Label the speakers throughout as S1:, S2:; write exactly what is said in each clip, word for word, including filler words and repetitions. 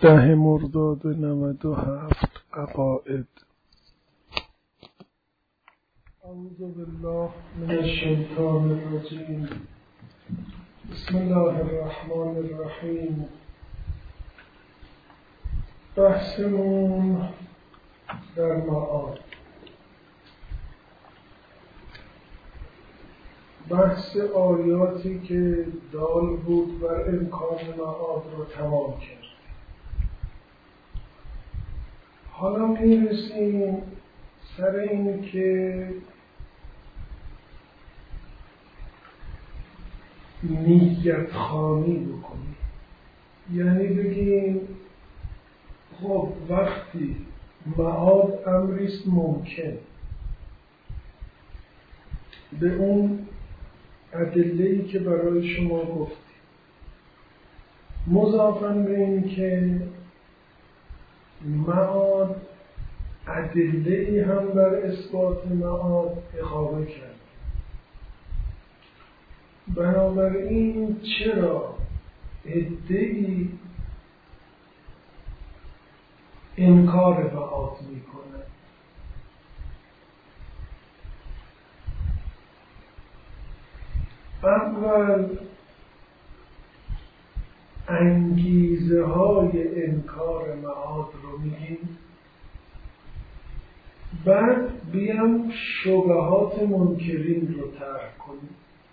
S1: ده مرداد نود و هفت عقائد. اعوذ بالله من الشیطان الرجیم. بسم الله الرحمن الرحیم. بحثمون در معاد، بحث آیاتی که دال بود بر امکان معاد رو تمام کرد. حالا میرسیم سر این که نیت خوانی بکنیم، یعنی بگیم خب وقتی معاد امریست ممکن به اون ادله‌ای که برای شما گفتیم، مضافاً به این که معاد ادله‌ای هم بر اثبات معاد اقامه کرد. بنابراین چرا عده‌ای انکار معاد میکنند؟ اول انگیزه های انکار معاد رو میگیم، بعد بیام شبهات منکرین رو طرح کنیم.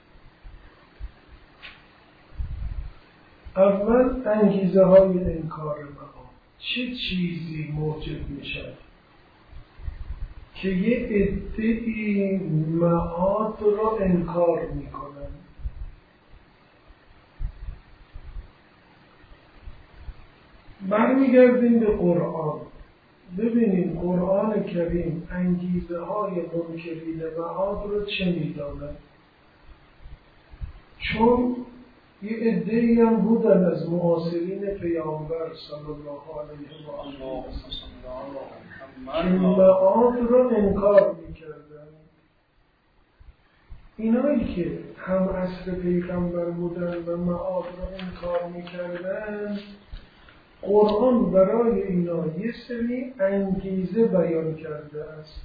S1: اول انگیزه های انکار معاد. چه چیزی موجب میشه که یه عده‌ای معاد رو انکار میکنن؟ برمیگردیم به قرآن، ببینیم قرآن کریم انگیزه های منکرین معاد رو چه میداند. چون یه عده‌ای هم بودن از معاصرین پیامبر صلی الله علیه و آله و سلم که معاد رو انکار میکردن. اینایی که هم عصر پیغمبر بودن و معاد رو انکار میکردن، قرآن برای اینا یه سری انگیزه بیان کرده است.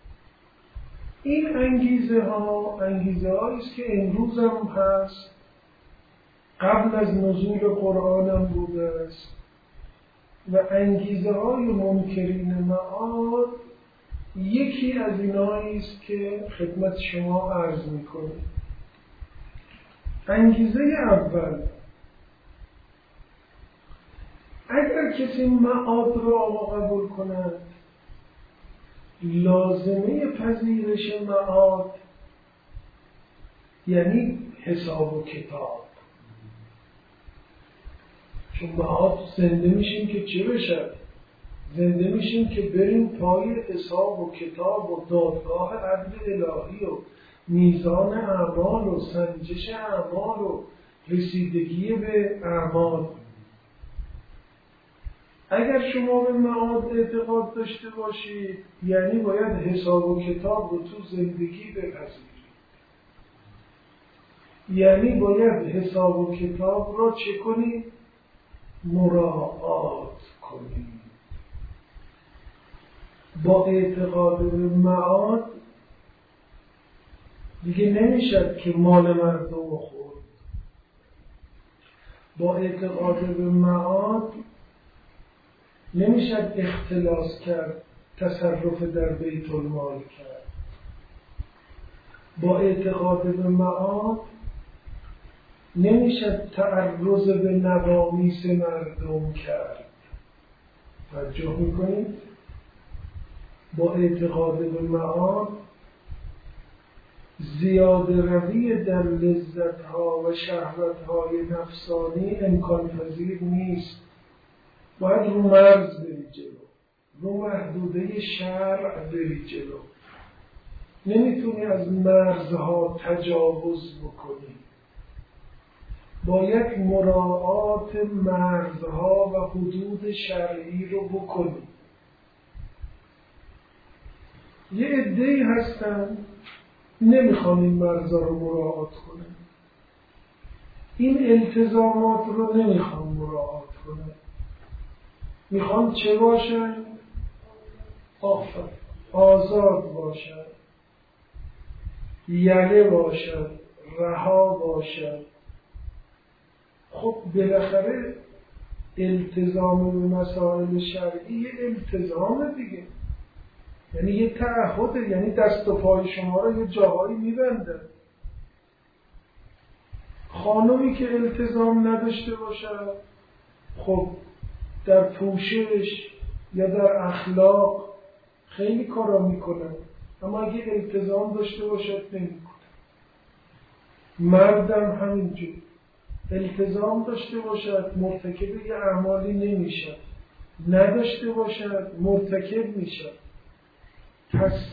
S1: این انگیزه ها انگیزه هایی است که امروز هم هست، قبل از نزول قرآن هم بوده است و انگیزه های منکرین معاد یکی از اینایی است که خدمت شما عرض میکنیم. انگیزه اول، اگر کسی معاد را آقا قبول کند، لازمه پذیرش معاد یعنی حساب و کتاب. چون معاد زنده میشیم که چه بشه؟ زنده میشیم که بریم پای حساب و کتاب و دادگاه عدل الهی و میزان اعمال و سنجش اعمال و رسیدگی به اعمال. اگر شما به معاد اعتقاد داشته باشید، یعنی باید حساب و کتاب رو تو زندگی بپذیرید، یعنی باید حساب و کتاب رو چه کنید؟ مراعات کنید. با اعتقاد به معاد دیگه نمیشد که مال مردم خورد. با اعتقاد به معاد نمیشد اختلاس کرد، تصرف در بیت المال کرد. با اعتقاد به معاد نمیشد تعرض به نوامیس مردم کرد. توجه میکنید؟ با اعتقاد به معاد زیاده روی در لذت‌ها و شهوت‌های نفسانی امکان پذیر نیست. باید رو مرز بری جلو، رو محدوده شرع بری جلو. نمیتونی از مرزها تجاوز بکنی. باید مراعات مرزها و حدود شرعی رو بکنی. یه عده‌ای هستن نمیخوان این مرزها رو مراعات کنن، این التزامات رو نمیخوان مراعات کنن. میخوان چه باشن؟ آفر آزاد باشن، یله باشن، رها باشن. خب بالاخره التزام به مسائل شرعی یه التزام دیگه، یعنی یه تعهده، یعنی دست و پای شما رو یه جاهایی میبنده. خانمی که التزام نداشته باشه خب در پوشش یا در اخلاق خیلی کارا میکنه، اما اگه التزام داشته باشد نمیکنه. مردم همینجور التزام داشته باشد مرتکب یه اعمالی نمیشه، نداشته باشد مرتکب میشه. پس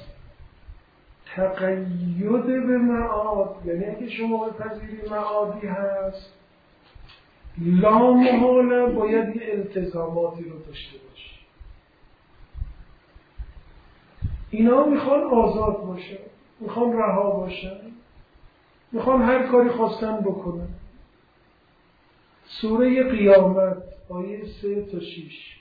S1: تقید به معاد، یعنی اگه شما بپذیری معادی هست لامحاله باید یه التزاماتی رو داشته باشی. اینا میخوان آزاد باشه، میخوان رها باشن، میخوان هر کاری خواستن بکنن. سوره قیامت آیه سه تا شیش.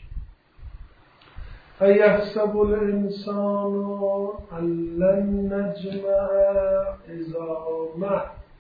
S1: ایحسب الانسان ان لن نجمع عظامه.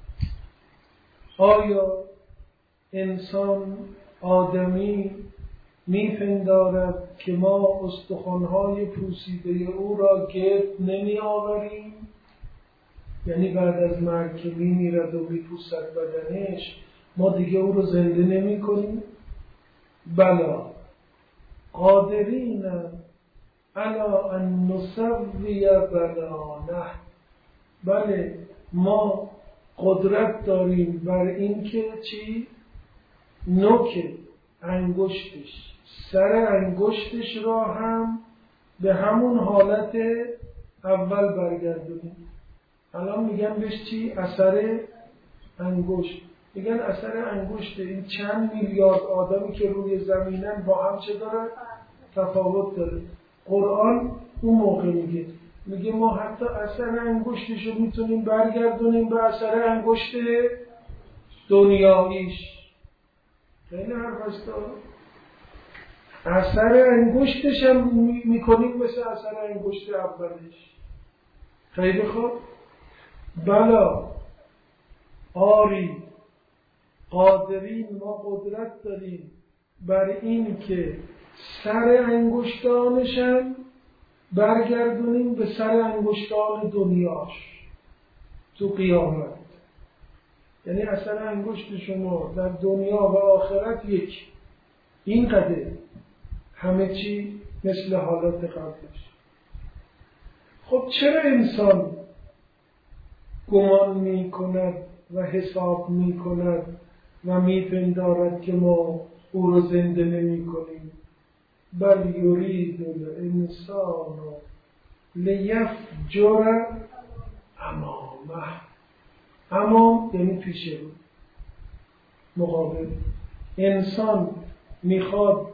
S1: آیا انسان آدمی میپندارد که ما استخوان‌های پوسیده او را گرد نمی آوریم؟ یعنی بعد از مرگ که میمیرد و میپوسد بدنش ما دیگه او رو زنده نمی کنیم؟ بلا قادرین علی ان نسوی بنانه. بله ما قدرت داریم بر این که چی؟ نوک انگشتش، سر انگشتش را هم به همون حالت اول برگردونیم. الان میگن بهش چی؟ اثر انگشت. میگن اثر انگشت. این چند میلیارد آدمی که روی زمینن با هم چه داره؟ تفاوت داره. قرآن اون موقع میگه میگه ما حتی اثر انگشتش رو میتونیم برگردونیم به اثر انگشت دنیاییش. خیلی حرف هست. اثر انگشتش هم میکنیم مثل اثر انگشت اولش. خیلی خوب. بلا آری قادرین ما قدرت داریم بر این که سر انگشتانشم برگردونیم به سر انگشتان دنیاش تو قیامت. یعنی اثر انگشت شما در دنیا و آخرت یک، این قدر همه چی مثل حالات قبلش. خب چرا انسان گمان می کند و حساب می کند و می پندارد که ما او رو زنده نمی کنیم؟ بل یرید الانسان لیفجر امامه. امام یعنی پیش رو، مقابل. انسان میخواد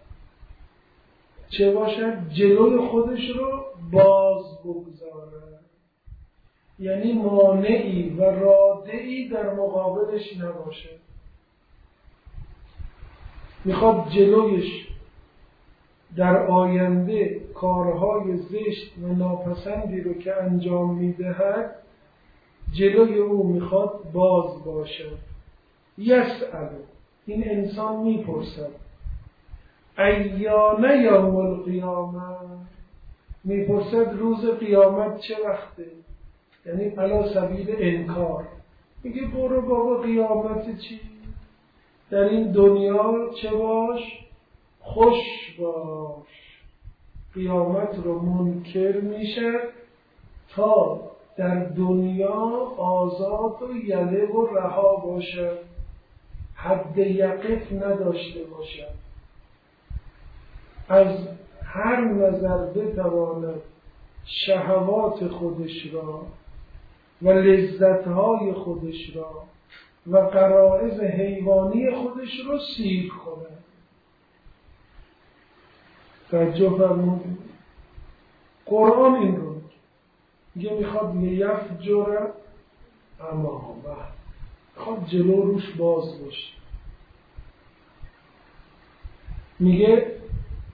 S1: چه باشد؟ جلوی خودش رو باز بگذاره، یعنی مانعی و رادعی در مقابلش نباشه. میخواد جلویش در آینده کارهای زشت و ناپسندی رو که انجام میدهد جلوی او میخواد باز باشد. یسأل، این انسان میپرسد ایان یوم القیامه، میپرسد روز قیامت چه وقته؟ یعنی علی سبیل انکار. میگه برو بابا قیامت چی؟ در این دنیا چه باش؟ خوش باش. قیامت رو منکر میشه تا در دنیا آزاد و یله و رها باشه، حد یقف نداشته باشه، از هر نظر بتواند شهوات خودش را و لذتهای خودش را و غرایز حیوانی خودش رو سیر کنه. توجه فرمودید؟ قرآن این رو میگه میخواد لیفجر امامه، میخواد جلو روش باز باشه. میگه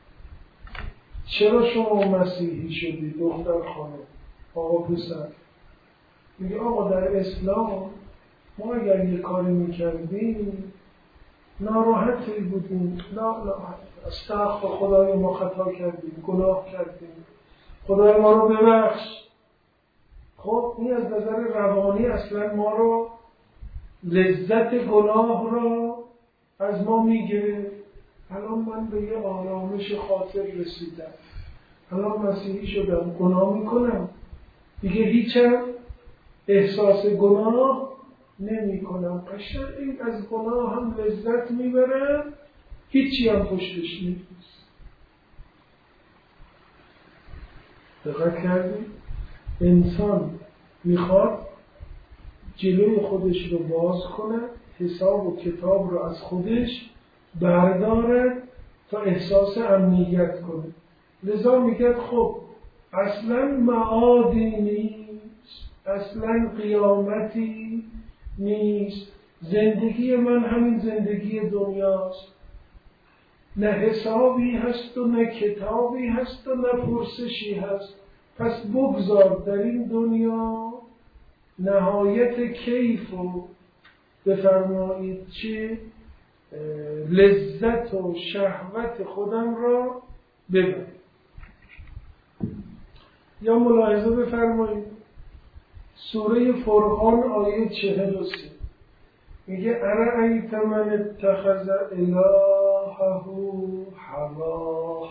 S1: چرا شما مسیحی شدی دختر خانم آقا پسر؟ میگه آقا در اسلام ما اگر یه کاری میکردیم ناراحتی بودیم، لا لا استغفر خدای ما خطا کردیم، گناه کردیم، خدای ما رو ببخش. خب این از نظر روانی اصلا ما رو لذت گناه را از ما میگیره. الان من به یه آرامش خاطر رسیدم، الان مسیحی شدم، گناه میکنم دیگه هیچم احساس گناه نمی کنم، قشنگ از گناه هم لذت میبرم، هیچی هم پشتش نیست. دقت کردی؟ انسان میخواد جلوی خودش رو باز کنه، حساب و کتاب رو از خودش بردارد تا احساس امنیت کنه. لذا میگه خب اصلا معادی نیست، اصلا قیامتی نیست، زندگی من همین زندگی دنیاست، نه حسابی هست و نه کتابی هست و نه پرسشی هست. پس بگذار در این دنیا نهایت کیف و بفرمایید چه لذت و شهوت خودم را ببرم. یا ملاحظه بفرمایید سوره فرقان آیه چهل و سه میگه ارأیت من اتخذ الهه هواه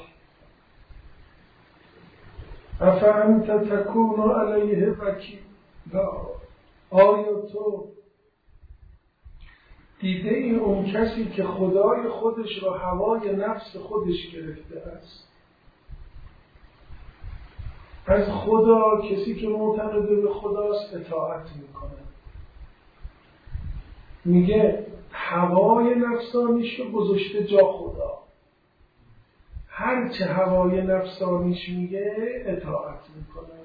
S1: افانت تکون علیه وکیلا. آیا تو دیده ای اون کسی که خدای خودش را هوای نفس خودش گرفته است؟ از خدا، کسی که معتقد به خداست اطاعت میکنه، میگه هوای نفسانیش رو گذاشته جا خدا، هرچه هوای نفسانیش میگه اطاعت میکنه.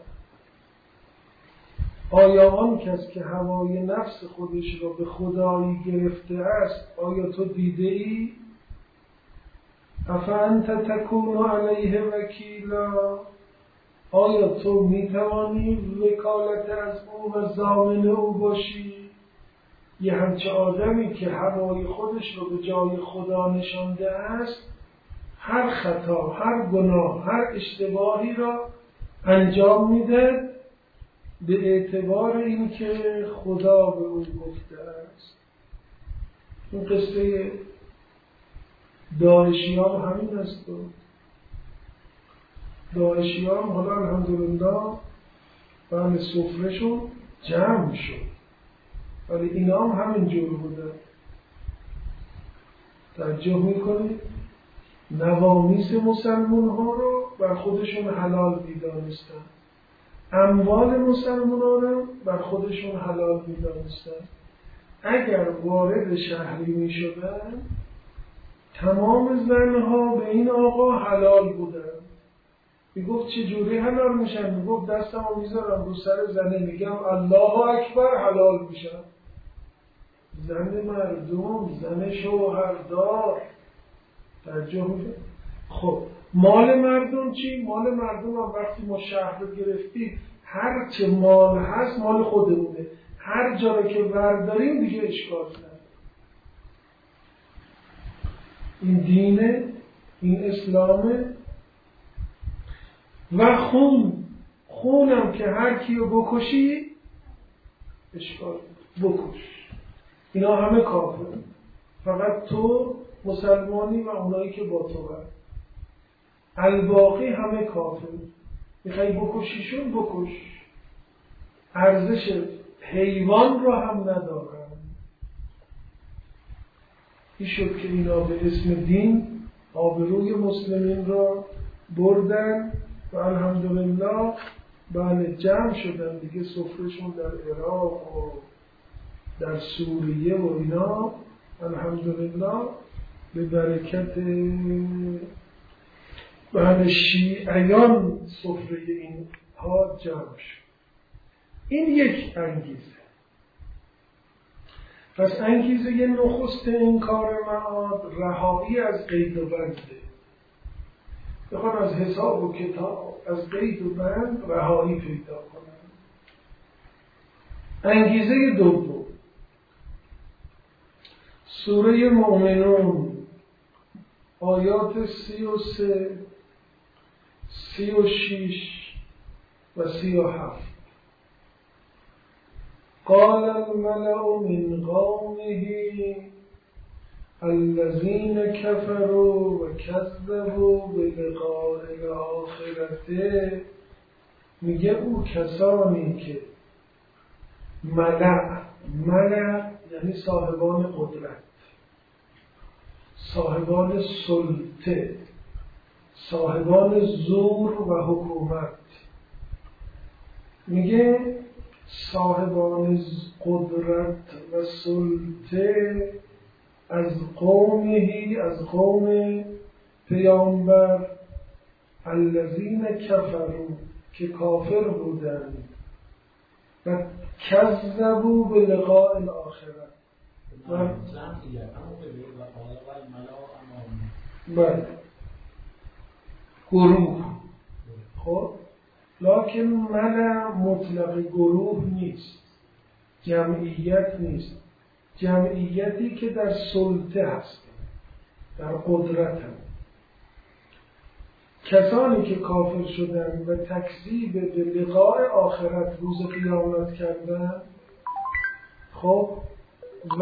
S1: آیا آن کس که هوای نفس خودش را به خدایی گرفته است، آیا تو دیده ای؟ افانت تکون علیه وکیلا، آیا تو میتوانی وکالت از او و ضامن او باشی؟ یه همچه آدمی که هوای خودش رو به جای خدا نشانده است، هر خطا، هر گناه، هر اشتباهی را انجام میده به اعتبار اینکه خدا به او گفته است. این قصه داعشی ها همین است. داعشی ها حالا الحمدلله بله سفرهشون جمع شد، ولی اینا هم همین جور بوده. توجه میکنید نوامیس مسلمان ها رو بر خودشون حلال میدانستن، اموال مسلمان ها رو بر خودشون حلال میدانستن. اگر وارد شهری میشدن تمام زنها به این آقا حلال بودن. میگفت چجوری حلال میشن؟ میگفت دستم رو میذارم رو سر زنه میگم الله اکبر حلال میشن. زن مردم، زن شوهردار. توجه میکنید؟ خب مال مردم چی؟ مال مردم هم وقتی ما شهر رو گرفتیم هر چه مال هست مال خودمونه، هر جا رو که برداریم دیگه اشکال نداره. این دینه، این اسلامه. و خون خونم که هر کیو بکشی اشکال بکش، اینا همه کافر، فقط تو مسلمانی و اونایی که با تو هست، الباقی همه کافر. میخوای بکشیشون بکش، ارزش حیوان رو هم ندارن. این شد که اینا به اسم دین آبروی مسلمین را بردن و الحمدلله بله جمع شدن دیگه. سفرشون در عراق و در سوریه و اینا الحمدلله به برکت بله شیعیان سفره این ها جمع شد. این یک انگیزه. پس انگیزه یه نخست انکار معاد رهایی از قید و بنده. بخوان از حساب و کتاب، از قید و بند رهایی پیدا کنن. انگیزه دوم، سوره مؤمنون آیات سی و سه، سی و شیش و سی و هفت. قال الملأ من قومه الذين كفروا وكذبوا بلقاء الآخرة، میگه او کسانی که ملأ، ملأ یعنی صاحبان قدرت، صاحبان سلطه، صاحبان زور و حکومت، میگه صاحبان قدرت و سلطه از قومهی، از قوم پیامبر، الذین کفروا که کافر بودند و کذبوا بلقاء الاخره و بله گروه. خب لکن ملأ مطلق گروه نیست، جمعیت نیست، جمعیتی که در سلطه هست، در قدرت هم. کسانی که کافر شدن و تکذیب به لقاء آخرت، روز قیامت کردن، خب و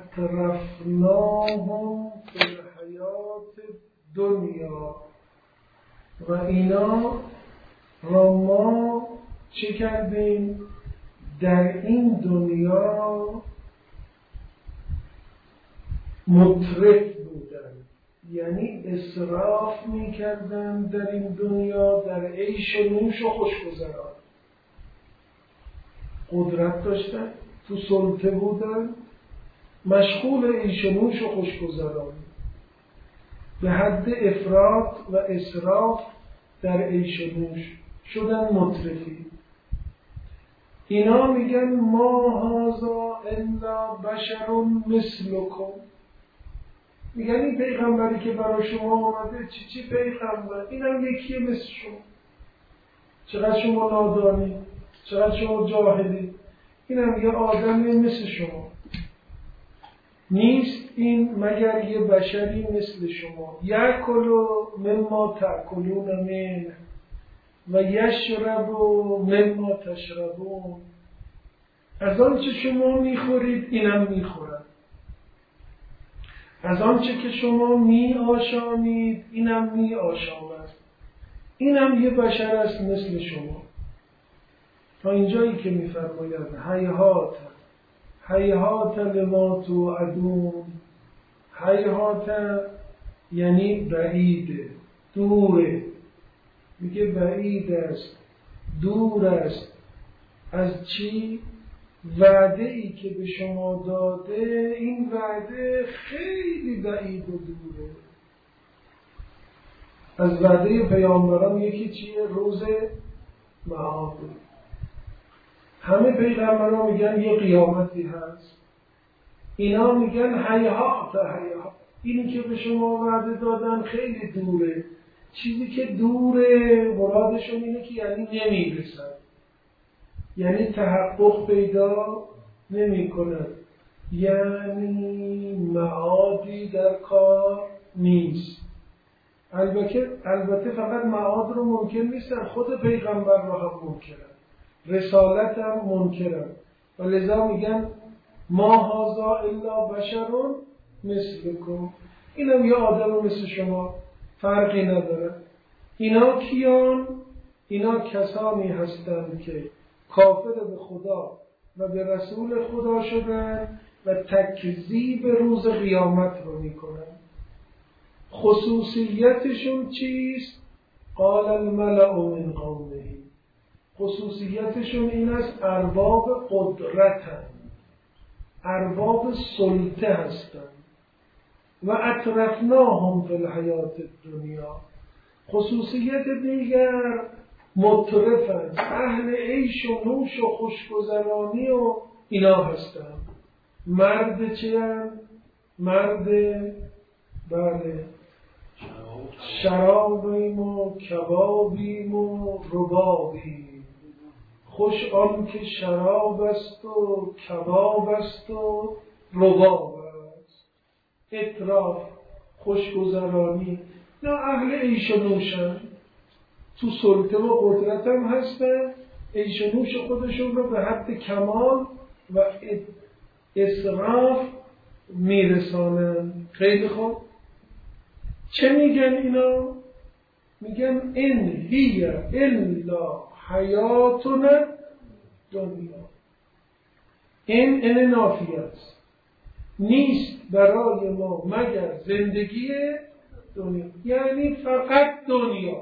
S1: اطرفناهم فی الحیات دنیا، و اینا را ما چه کردیم؟ در این دنیا مترف بودن، یعنی اسراف میکردن در این دنیا، در عیش و نوش و خوشگذران. قدرت داشتن، تو سلطه بودن، مشغول عیش و نوش و خوشگذران، به حد افراط و اسراف در عیش و نوش شدن مترفی. اینا میگن ما هذا الا بشر مثلکم، میگن این پیغمبری که برای شما آمده چی چی پیغمبر، اینم یکیه مثل شما. چقدر شما نادانی، چقدر شما جاهلی، اینم یه آدمی مثل شما. نیست این مگر یه بشری مثل شما. یأکل مما تأکلون منه و یشرب مما تشربون، از آنچه شما میخورید اینم میخورد، از آنچه که شما می آشامید اینم می آشامد، اینم یه بشر است مثل شما. تا اینجایی که میفرماید هیهات هیهات لما توعدون، هیهات یعنی بعیده، دوره، میگه بعید است، دور است. از چی؟ وعده ای که به شما داده، این وعده خیلی بعید و دوره. از وعده پیامبران یکی چیه؟ روز معاد. همه پیغمبران میگن یه قیامتی هست، اینا میگن هیهات هیهات، اینی که به شما وعده دادن خیلی دوره. چیزی که دوره مرادشون اینه که یعنی نمیرسن، یعنی تحقق پیدا نمی کند، یعنی معادی در کار نیست. البته البته فقط معاد رو منکر نیستن، خود پیغمبر رو هم منکرن، رسالت هم منکرن، و لذا میگن ما هذا الا بشر مثلکم، اینم یه آدم مثل شما، فرقی نداره. اینا کیان؟ اینا کسانی هستند که کافر به خدا و به رسول خدا شدن و تکذیب روز قیامت رو میکنن. خصوصیتشون چیست؟ قال الملأ من قومه، خصوصیتشون این است ارباب قدرتند، ارباب سلطه هستند. و اطرفناهم فی الحیات الدنیا، خصوصیت دیگر مترفند، اهل عیش و نوش و خوشگذرانی و اینا هستند. مرد چه هستند؟ مرد بله شرابیم و کبابیم و ربابیم. خوش آن که شراب است و کباب است و رباب است. اطراف، خوشگذرانی. نه اهل عیش و نوشن، تو سلطه و قدرت هم هستن، عیش و نوش خودشون رو به حد کمال و اسراف میرسانن. خیلی خوب. چه میگن اینا؟ میگن این هی الا حیاتنا دنیا. این این نافیه است، نیست برای ما مگر زندگی دنیا، یعنی فقط دنیا.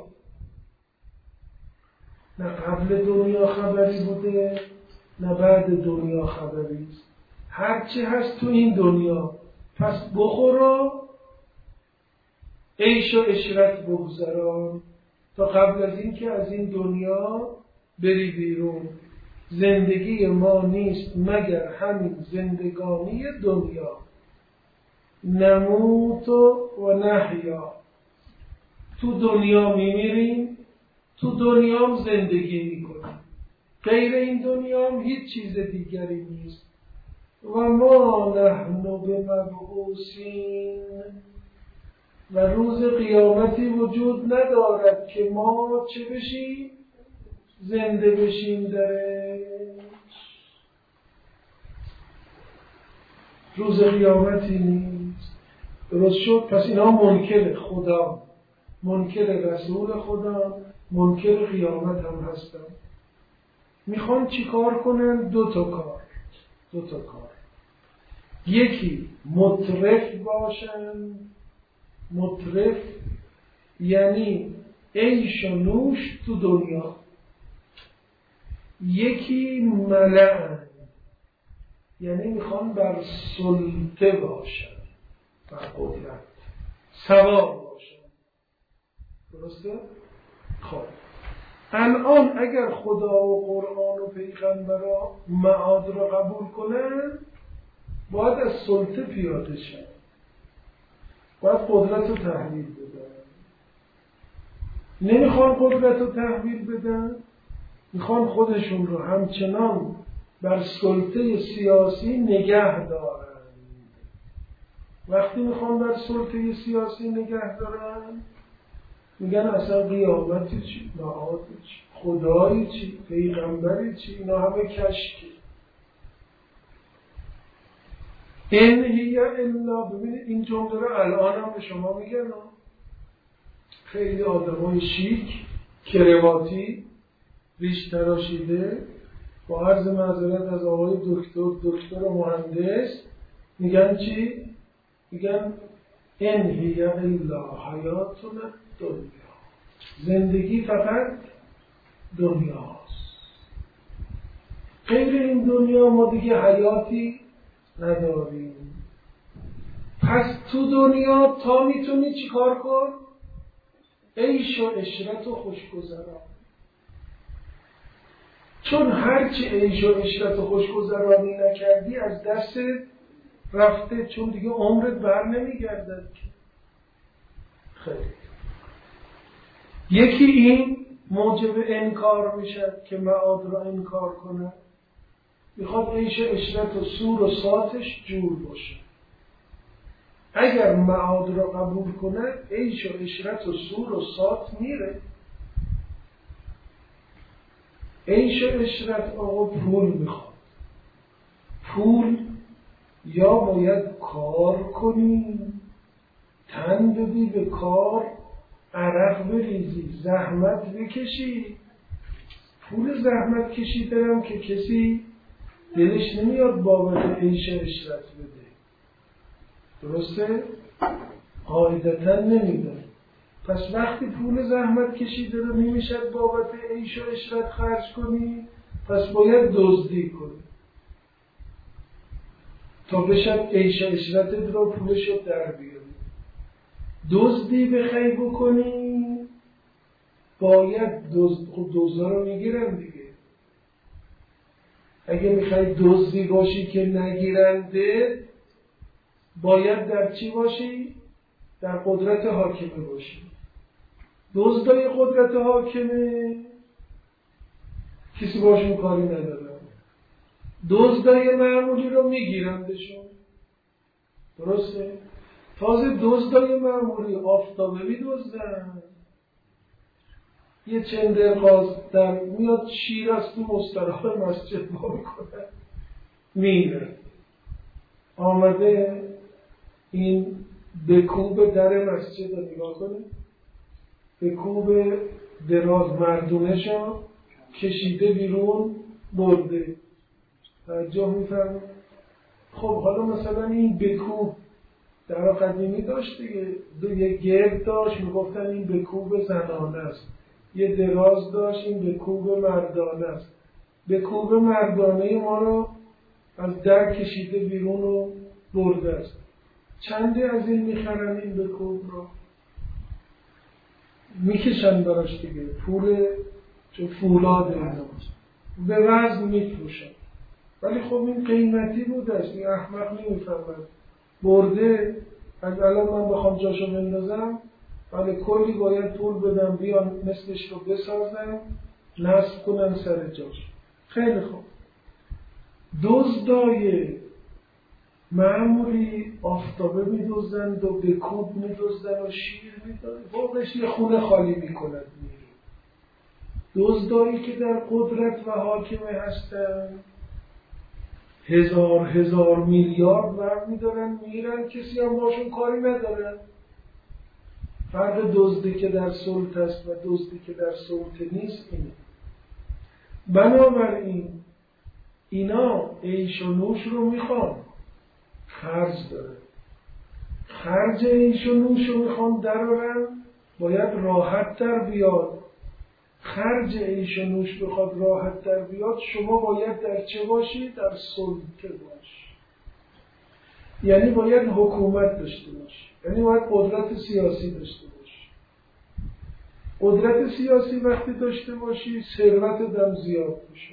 S1: نه قبل دنیا خبری بوده نه بعد دنیا خبری است. هرچی هست تو این دنیا، پس بخور و عیش و عشرت بگذران تا قبل از این که از این دنیا بری بیرون. زندگی ما نیست مگر همین زندگانی دنیا. نموت و نحیا، تو دنیا میمیریم، تو دنیا هم زندگی میکنیم. غیر این دنیا هم هیچ چیز دیگری نیست. و ما نحن بمبعوثین، و روز قیامتی وجود ندارد که ما چه بشیم؟ زنده بشیم درش. روز قیامتی نیست. درست شد؟ پس اینا منکر خدا، منکر رسول خدا، منکر قیامت هم هستن. میخوان چی کار کنن؟ دو تا کار. دو تا کار. یکی مترف باشن. مترف یعنی عیش و نوش تو دنیا. یکی ملعن یعنی میخوان بر سلطه باشن، بر قدرت سوار باشن. درسته؟ خب الان اگر خدا و قرآن و پیغمبرا معاد رو قبول کنن، باید از سلطه پیاده شن، باید قدرت رو تحویل بدن. نمیخوان قدرت رو تحویل بدن، میخوان خودشون رو همچنان بر سلطه سیاسی نگه دارن. وقتی میخوان بر سلطه سیاسی نگه دارن، میگن اصلا قیامتی چی؟ معاد چی؟ خدایی چی؟ پیغمبری چی؟ اینا همه کشکی. این هی الا، ببینید این جمله رو الان هم به شما میگن. خیلی آدمای شیک کرواتی ریش تراشیده با عرض معذرت از آقای دکتر دکتر و مهندس میگن چی؟ میگن این هی الا حیاتنا دنیا. زندگی فقط دنیاست، غیر این دنیا ما دیگه حیاتی نداریم. پس تو دنیا تا میتونی چی کار کن؟ عیش و عشرت و خوشگذران. چون هرچی عیش و عشرت و خوشگذرانی نکردی از دست رفته، چون دیگه عمرت بر نمیگردد. خیلی یکی این موجب انکار میشه که معاد را انکار کنه. میخواد عیش و عشرت و سور و ساتش جور باشه. اگر معاد را قبول کنه عیش و عشرت و سور و سات میره. عیش و عشرت آقا پول میخواد. پول یا باید کار کنی، تن بدی به کار، عرق بریزی، زحمت بکشی. پول زحمت کشیدم که کسی دلش نمیاد بابت عیش و عشرت بده. درسته؟ قاعدتا نمیدن. پس وقتی پول زحمت کشیده رو نمیشد بابت عیش و عشرت خرج کنی، پس باید دزدی کنی تا بشد عیش و عشرتت رو پولش رو در بیاری. دزدی بخوای بکنی باید دزد، خب دزدا رو میگیرن دیگه. اگه میخوای دزدی باشی که نگیرنده، باید در چی باشی؟ در قدرت حاکمه باشی. دزدای قدرت حاکمه کسی باشون کاری نداره، دزدای معمولی رو میگیرندشون. درسته؟ تازه دزدای معمولی آفتابه میدزدن، یه چندر قاز در میاد شیر از تو مستراح مسجد با میکنه میره. آمده این بکوب در مسجد رو نگاه کنه، بکوب دراز مردونشو کشیده بیرون برده. توجه میفرمه. خب حالا مثلا این بکوب در قدیمی داشت دیگه، دو یه گرد داشت میگفتن این بکوب زنانه است، یه دراز داشت این بکوب مردانه است. بکوب مردانه ما رو از در کشیده بیرون و برده است. چندی از این میخرن این بکوب رو میکشن براش دیگه، پول چون فولاد اینا به وزن میفروشن. ولی خب این قیمتی بودش، این احمق نمیفهمد برده. از الان من بخوام جاشو بندازم ولی کلی باید پول بدم بیان مثلش رو بسازم نصب کنم سر جاش. خیلی خوب. دزدای معمولی آفتابه میدوزند و بکوب میدوزند و شیر میدوزند، واقعش یه خونه خالی میکند میره. دزدایی که در قدرت و حاکمه هستن هزار هزار میلیارد برمیدارن میرن، کسی هم باشون کاری ندارن. فرق دزدی که در سلطه است و دزدی که در سلطه نیست اینه. بنابراین اینا عیش و نوش رو میخوان، خرج داره، خرج عیش و نوش رو میخوان درارن، باید راحت تر بیاد. خرج عیش و نوش بخواد راحت تر بیاد، شما باید در چه باشی؟ در سلطه باشی. یعنی باید حکومت داشته باشی، یعنی باید قدرت سیاسی داشته باشی. قدرت سیاسی وقتی داشته باشی ثروت دم زیاد میشه.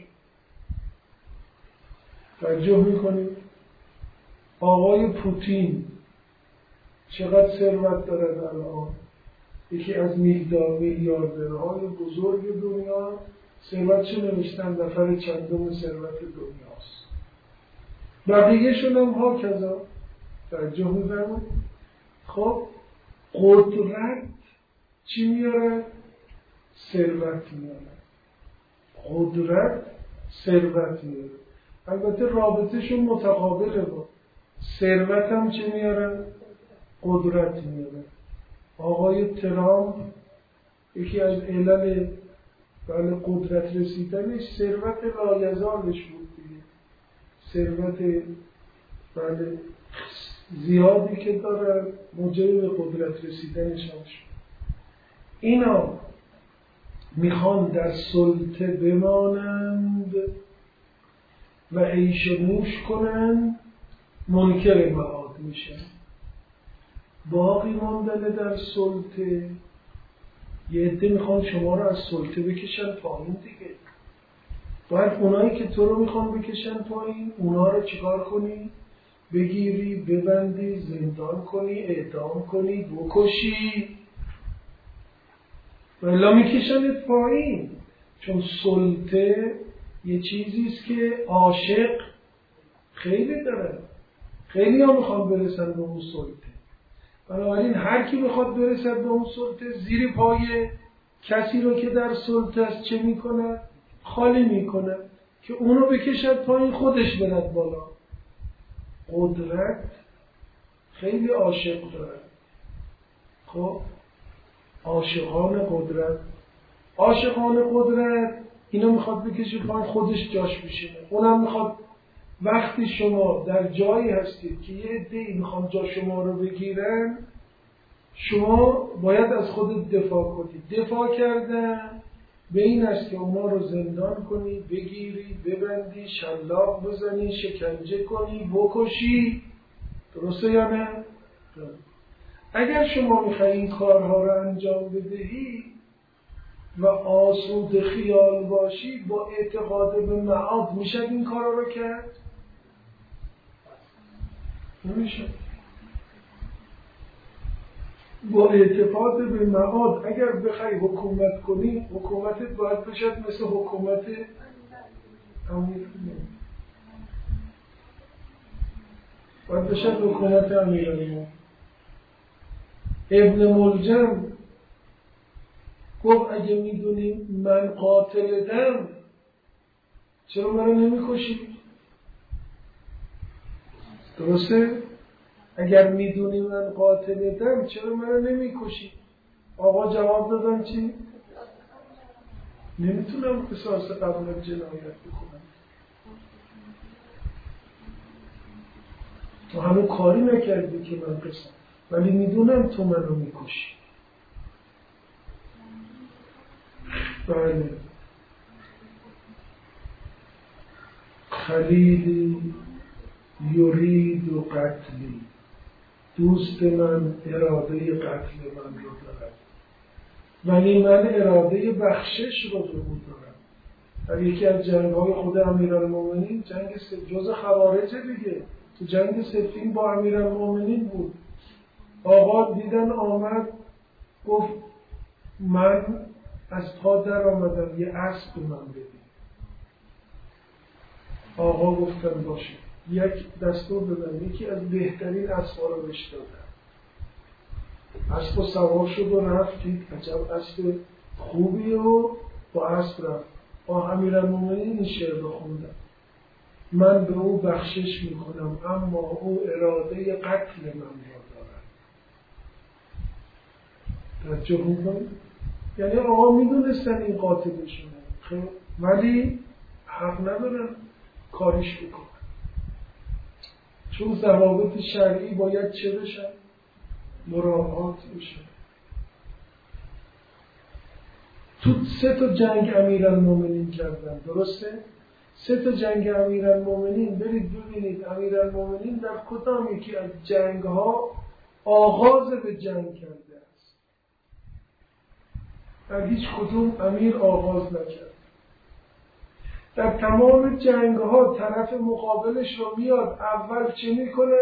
S1: توجه میکنید؟ آقای پوتین چقدر ثروت دارد الان؟ یکی از میلیاردرهای بزرگ دنیا. ثروتش نوشتن نفر چندم ثروت دنیاست. بقیه‌شون هم ها کذا. توجه می‌فرمایید؟ خب قدرت چی میاره؟ ثروت میاره. قدرت ثروت میاره. البته رابطه‌شون متقابله. با ثروت هم چی میاره؟ قدرت میاره. آقای ترامپ یکی از علل بله قدرت رسیدنش ثروت لایزالش بود دیگه. ثروت بله زیادی که داره موجب قدرت رسیدنش هم شد. اینا میخوان در سلطه بمانند و عیش و نوش کنند، منکر معاد میشن. باقی ماندن در سلطه، یه عده میخوان شما رو از سلطه بکشن پایین دیگه. باید اونایی که تو رو میخوان بکشن پایین اونا رو چیکار کنی؟ بگیری، ببندی، زندان کنی، اعدام کنی، بکشی، ولی میکشنت پایین. چون سلطه یه چیزیست که عاشق خیلی داره، خیلی ها میخوان برسن به اون سلطه. بنابراین هر کی بخواد برسد به اون سلطه زیر پای کسی رو که در سلطه است چه میکنه؟ خالی میکنه که اونو بکشد پایین خودش برد بالا. قدرت خیلی عاشق داره. خب عاشقان قدرت، عاشقان قدرت اینو میخواد بکشه پایین خودش جاش بشینه. اونم میخواد وقتی شما در جایی هستید که یه عده‌ای میخوان جا شما رو بگیرن، شما باید از خودت دفاع کنید. دفاع کردن به این است که اونا رو زندان کنی، بگیری، ببندی، شلاق بزنی، شکنجه کنی، بکشی. درسته یا نه؟ اگر شما میخوای این کارها رو انجام بدهی و آسوده خیال باشی، با اعتقاد به معاد میشه این کارا رو کرد؟ نمیشه. با اعتقاد به معاد اگر بخوای حکومت کنی، حکومتت باید بشد مثل حکومت امیر باید بشد حکومت امیرالمومنین. ابن ملجم گفت اگه میدونی من قاتلم چرا منو نمیکشی؟ درسته؟ اگر میدونی من قاتلم چرا منو نمیکشی؟ آقا جواب دادن چی؟ نمیتونم قصاص قبل از جنایت بکنم. تو همون کاری نکردی که من قصاص، ولی میدونم تو منو میکشی. بله. خلیلی یرید و قتلی، دوست من اراده قتل من رو دارد ولی من اراده بخشش رو به او دارم. در یکی از جنگ‌های خود امیرالمومنین جنگ جز خوارج دیگه، تو جنگ صفین با امیرالمومنین بود. آقا دیدن آمد گفت من از پا در آمدم یه اسب من بدید. آقا گفتن باشه، یک دستور دادن، یکی از بهترین اسبا رو بهش دادن. اسب و سوار شد و رفتید، عجب اسب خوبی و با اسب رفت. با امیرالمومنین این شعر رو خوندن: من به او بخشش میکنم اما او اراده قتل من را دارد. توجه میکنید؟ یعنی آقا میدونستن این قاتلشونه، خب ولی حق ندارن کاریش بکنن، چون ضوابط شرعی باید چه بشن؟ مراعات بشن. تو سه تا جنگ امیرالمومنین کردن، درسته؟ سه تا جنگ امیرالمومنین برید ببینید امیرالمومنین در کدام یکی از جنگ ها آغاز به جنگ کرده است. در هیچ کدوم امیر آغاز نکرد. در تمام جنگ ها طرف مقابلش رو میاد اول چه میکنه؟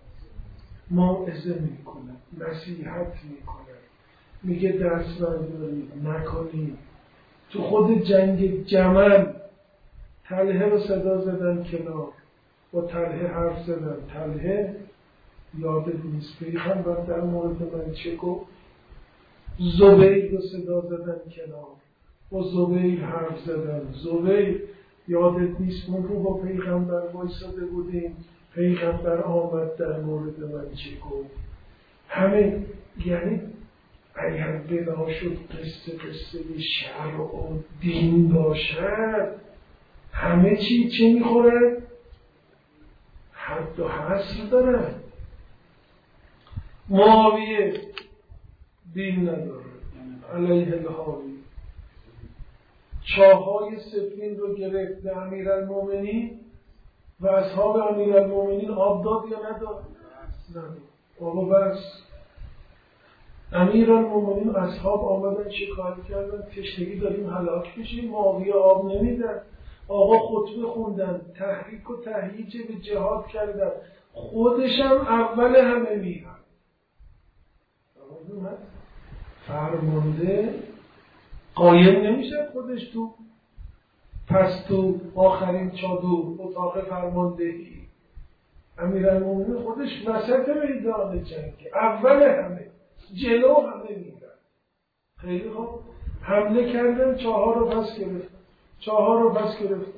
S1: موعظه میکنه، نصیحت میکنه، میگه دست بردارید، نکنید. تو خود جنگ جمل طلحه رو صدا زدن کنار، با طلحه حرف زدن. طلحه یادت نیست پیغمبر در مورد من چه گفت؟ زبیر رو صدا زدن کنار، با زبیر حرف زدن. زبیر یادت نیست من رو با پیغمبر وایساده بودیم، پیغمبر آمد در مورد من چه گفت؟ همه یعنی اگر بنا شد قصه قصه شرع و دین باشد همه چی چه میخوره؟ حد و حصر داره. معاویه دین نداره، علیه الحاوی چاهای سفین رو گرفت به امیرالمومنین و اصحاب امیرالمومنین آب داد یا نداد؟ نداد. آقا بس امیرالمومنین اصحاب آمدن شکایت کردن تشنگی داریم هلاک بشیم، معاویه آب نمیدن. آقا خطبه خوندن، تحریک و تهییج به جهاد کردن، خودشم اول همه میرن. فرمانده قایم نمیشه خودش تو پس تو آخرین چادر اتاق فرماندهی. امیرالمومنین خودش وسط میدان جنگ اول همه، جلو همه میرن. خیلی خوب حمله کردن، چهار رو پس گرفتن، چهار رو پس گرفتن.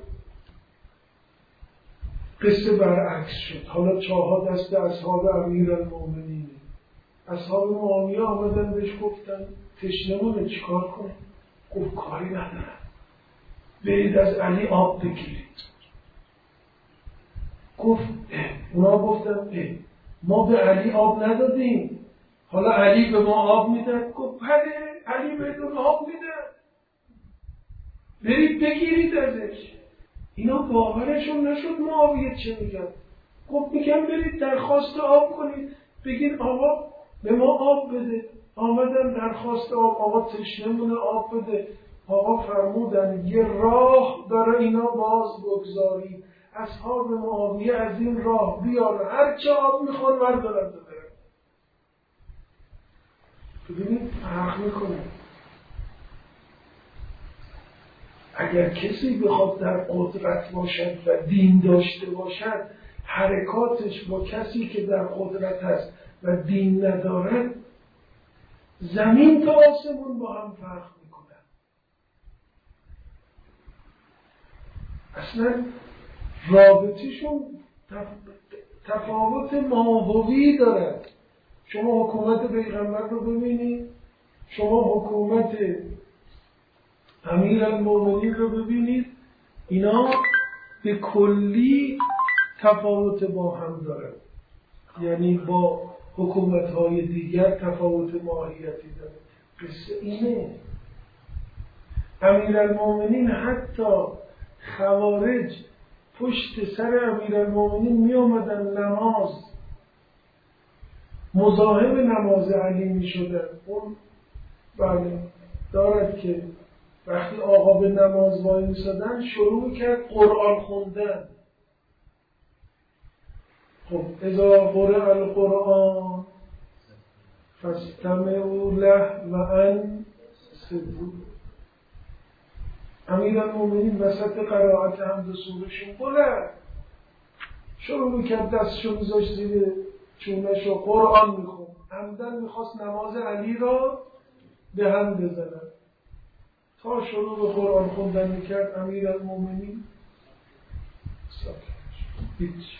S1: قصه برعکس شد. حالا چاها دست اصحاب امیرالمومنین. اصحاب معاویه آمدن بهش گفتن تشنمونه چیکار کنه؟ گفت کاری ندارم، برید از علی آب بگیرید. گفت اونا گفتن اه ما به علی آب ندادیم، حالا علی به ما آب میدن. گفت بله علی بهتون آب میدن، برید بگیرید ازش. اینا باورشون نشد معاویه چه میگن. گفت میگن برید درخواست آب کنید، بگید آقا به ما آب بده. آمدن درخواست آب، آقا تشنمونه آب بده. آقا فرمودن یه راه برای اینا باز بگذارید، اصحاب معاویه از این راه بیار، هر چه آب میخوان بردارن ببرن. ببینید فرق میکنه. اگر کسی بخواد در قدرت باشد و دین داشته باشد، حرکاتش با کسی که در قدرت هست و دین ندارد زمین تا آسمون با هم فرق میکنه. اصلا رابطیشون تفاوت ماهوی دارد. شما حکومت پیغمبر رو ببینید، شما حکومت امیرالمومنین رو ببینید، اینا به کلی تفاوت با هم دارند. یعنی با حکومت‌های دیگر تفاوت ماهیتی داره. قصه اینه. امیرالمومنین حتی خوارج پشت سر امیرالمومنین می آمدن نماز مزاحم نماز علی می شدن. اون بله دارد که وقتی آقا به نماز وای می سادن شروع کرد قرآن خوندن. خب اذا قرئ القرآن فاستمعوا له و انصتوا. امیرالمومنین وسط قرائت حمد سورهشون بلند شروع میکرد دستشو میذاشت زیر چونش و قرآن میخوند. عمدن میخواست نماز علی را به هم بزنن. تا شروع به قرآن خوندن میکرد امیرالمومنین هیچ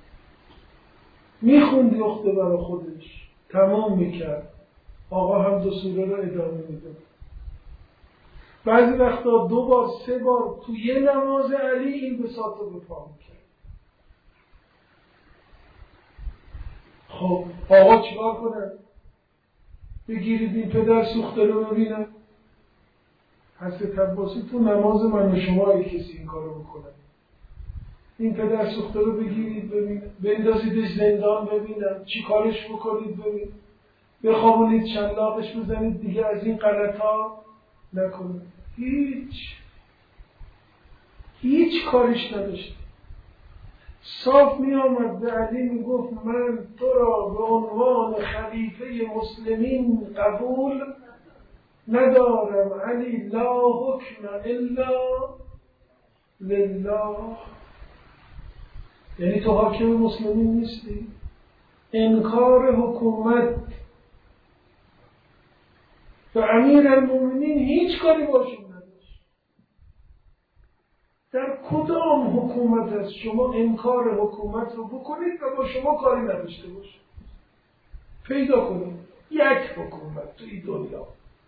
S1: میخوند یخته برای خودش تمام میکرد. آقا حمد سوره رو ادامه میداد. بعضی وقتا دو بار سه بار تو یه نماز علی این بساط رو به پا میکرد. خب آقا چیکار کنن؟ بگیرید این پدر سوخته رو ببینن. حضرت عباسی تو نماز من و شما اگه کسی این کارو بکنن، این پدر سوخته رو بگیرید ببینن، بندازیدش زندان ببینن، چی کارش بکنید ببینن، بخوابونید شلاقش بزنید دیگه از این غلطا نکنید. هیچ هیچ کارش نداشت. صاف می آمد به علی می گفت من تو را به عنوان خلیفه مسلمین قبول ندارم. علی لا حکم الا لله. یعنی تو حاکم مسلمین نیستی؟ انکار حکومت و امیرالمومنین هیچ کاری باشون نداشت. در کدام حکومت است شما انکار حکومت رو بکنید و با شما کاری نداشته باشه؟ پیدا کنید یک حکومت توی دنیا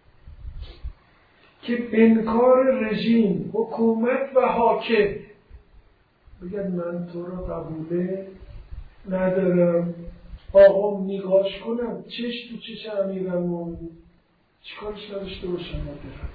S1: که انکار رژیم، حکومت و حاکم بگن من تو رو قبوله ندارم. آقا نگاش کنم چش تو چش امیرالمومنین چی کارش نداشته باشم ندارم.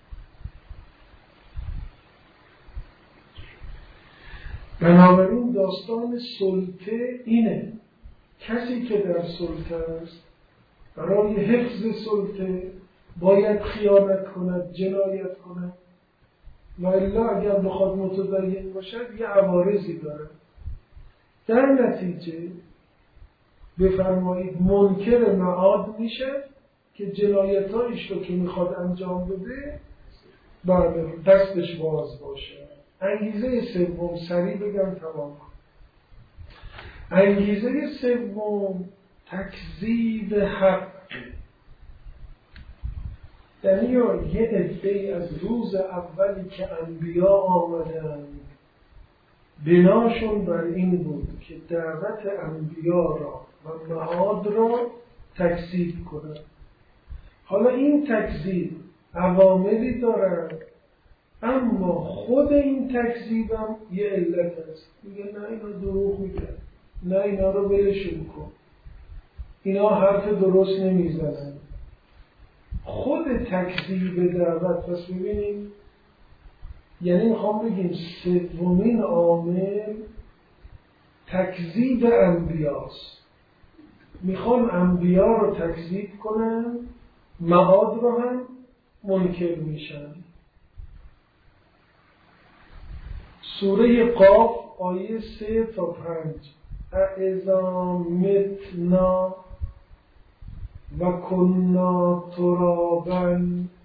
S1: بنابراین داستان سلطه اینه. کسی که در سلطه است برای حفظ سلطه باید خیانت کند، جنایت کند و الا اگر بخواد متدین باشد یه عوارضی داره. در نتیجه بفرمایید منکر معاد میشه که جنایتایش رو که میخواد انجام بده بعد دستش باز باشه. انگیزه سوم سریع بگم تمام کن. انگیزه سوم تکذیب حق. یعنی یه عده‌ای از روز اولی که انبیا آمدند بناشون بر این بود که دعوت انبیا را و معاد را تکذیب کنند. حالا این تکذیب عواملی دارد، اما خود این تکذیب هم یه علت است. میگه نه اینا دروغ میگن، نه اینا رو ولشون کن، اینا حرف درست نمیزنن. خود تکذیب دعوت. پس ببینیم یعنی میخوام بگیم سومین عامل تکذیب انبیاست. میخوان انبیا رو تکذیب کنن، معاد رو هم منکر میشن. سوره قاف آیه سه تا پنج. اَإِذَا مِتْنَا و کنا ترابا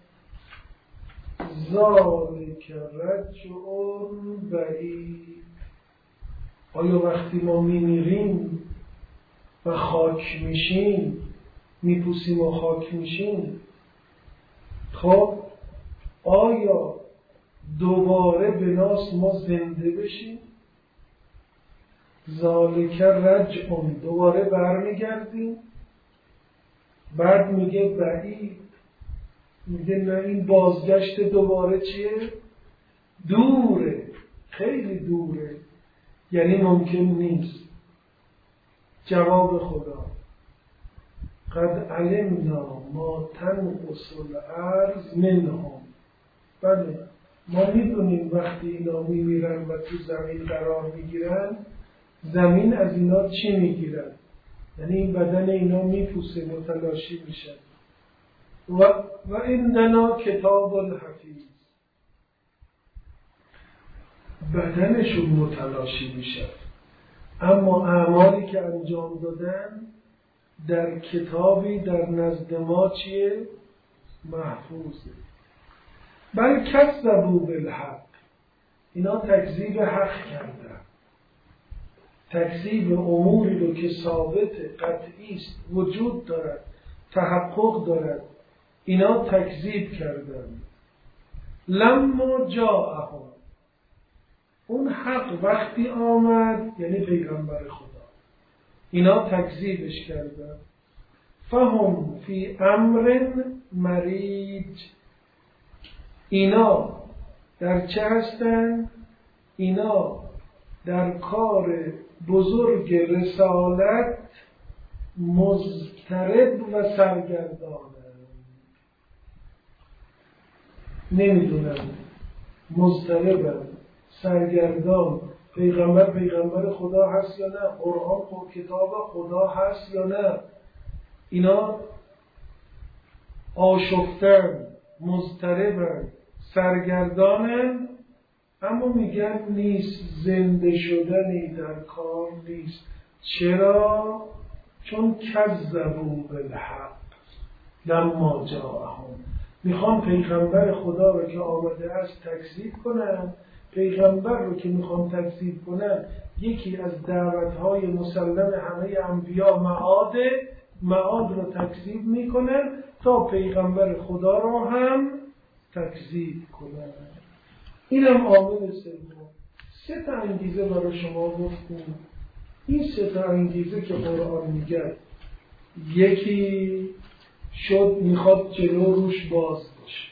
S1: ذالک رجع بعید. آیا وقتی ما میمیریم و خاک میشیم، میپوسیم و خاک میشیم، خب آیا دوباره به ناس ما زنده بشیم؟ ذالک رجع، دوباره برمیگردیم؟ بعد میگه بعید، میگه نه، این بازگشت دوباره چیه؟ دوره، خیلی دوره، یعنی ممکن نیست. جواب خدا قد علمنا ما تنقص الارض منهم. بله ما میدونیم وقتی اینا میمیرن و تو زمین قرار میگیرن، زمین از اینا چی میگیرن؟ یعنی این بدن اینا میپوسه، متلاشی میشن. و و عندنا کتاب الحفیظ، بدنشون متلاشی میشن، اما اعمالی که انجام دادن در کتابی در نزد ما چیه؟ محفوظه. بل کذبوا بالحق، اینا تکذیب حق کردن، تکذیب اموری رو که ثابت قطعی است، وجود دارد، تحقق دارد، اینا تکذیب کردن. لما جاءهم، اون حق وقتی آمد، یعنی پیغمبر خدا، اینا تکذیبش کردن. فهم فی امر مریج، اینا در چه هستن؟ اینا در کار بزرگ رسالت مضطرب و سرگردانند. نمیدونن، مضطربن، سرگردان. پیغمبر پیغمبر خدا هست یا نه؟ قرآن و کتاب خدا هست یا نه؟ اینا آشفتن، مضطربن، سرگردانن، اما میگن نیست، زنده شدنی در کار نیست. چرا؟ چون کذبوا بالحق لما جاءهم، میخوان پیغمبر خدا رو که آمده است تکذیب کنن. پیغمبر رو که میخوان تکذیب کنن، یکی از دعوتهای مسلم همه انبیا معاده، معاد رو تکذیب میکنن تا پیغمبر خدا رو هم تکذیب کنن. اینم عامل سوم. سه تا انگیزه برای شما گفتیم. این سه تا انگیزه که قرآن میگه، یکی شد میخواد جلو روش باز باشه،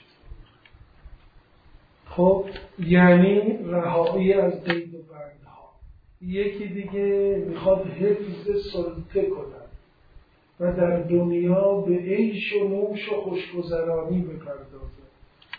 S1: خب یعنی رهایی از قید و بندها. یکی دیگه میخواد حفظ سلطه کنن و در دنیا به عیش و نوش و خوشگذرانی بپردازن.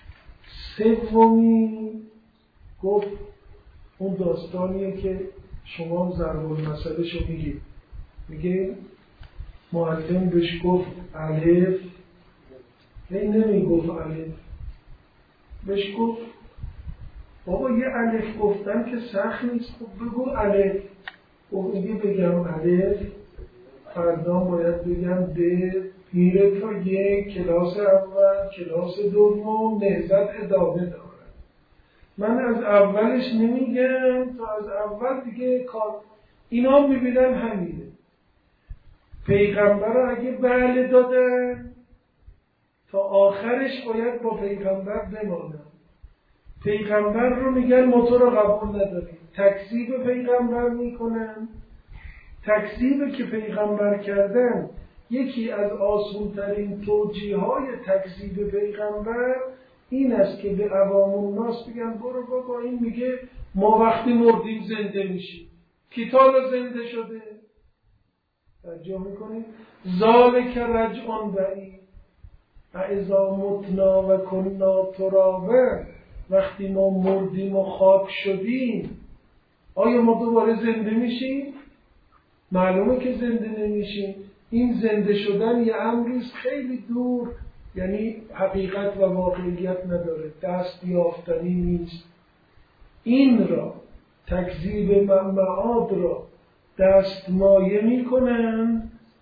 S1: سومی گفت اون داستانیه که شما ضرب المثل شو میگید، میگه معلم بهش گفت الف، هی نمی گفت الف، بهش گفت بابا یه الف گفتن که سخت نیست، خب بگو الف. خب میگه بگم الف، فردا باید بگم ب، میره تا یک، کلاس اول، کلاس دوم، نهضت ادامه دارد. من از اولش نمیگم تا از اول دیگه کار. اینا میبینن همینه. پیغمبر رو اگه بله دادن تا آخرش باید با پیغمبر بمانن. پیغمبر رو میگن ما تو رو قبول نداریم، تکذیب پیغمبر میکنن. تکذیب که پیغمبر کردن، یکی از آسونترین توجیه‌های تکذیب پیغمبر این است که به عوام الناس بگن برو بابا این میگه ما وقتی مردیم زنده میشیم، کی تا حالا زنده شده؟ توجه میکنید؟ ذالک رجع بعید، اذا متنا و کنا ترابا، وقتی ما مردیم و خاک شدیم آیا ما دوباره زنده میشیم؟ معلومه که زنده نمیشیم. این زنده شدن یه امریست خیلی دور، یعنی حقیقت و واقعیت نداره، دست یافتنی نیست. این را تکذیب معاد را دستمایه میکنن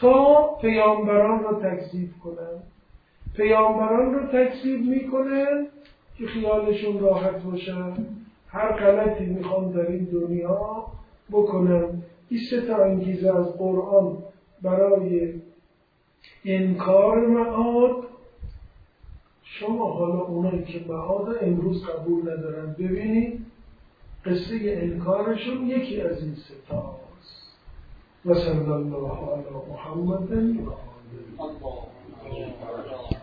S1: تا پیامبران رو تکذیب کنن. پیامبران رو تکذیب میکنن که خیالشون راحت باشن، هر غلطی میخوام در این دنیا بکنم. این سه تا انگیزه از قرآن برای انکار معاد. شما حالا اونایی که معاد امروز قبول ندارن، ببینید قصه انکارشون یکی از این سه تاست. و صلی الله علی محمد.